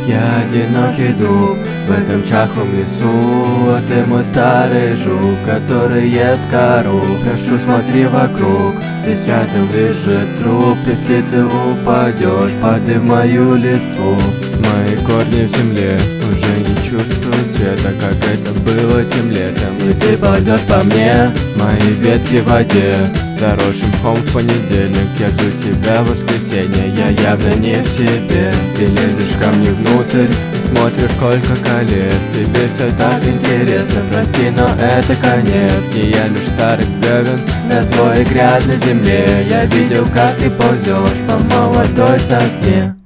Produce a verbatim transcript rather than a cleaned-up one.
Я одинокий дуб в этом чахлом лесу, а ты мой старый жук, который ест кору. Прошу, смотри вокруг, здесь рядом лежит труп. Если ты упадешь, падай в мою листву. Мои корни в земле уже не чувствуют света, как это было тем летом. И ты ползешь по мне, мои ветки в воде, заросшим мхом в понедельник. Я жду тебя в воскресенье, я явно не в себе. Ты лезешь ко мне внутрь и смотришь, сколько колец. Тебе все так интересно, прости, но это конец. И я лишь старый бревен на злой и грязной земле. Я видел, как ты ползешь по молодой сосне.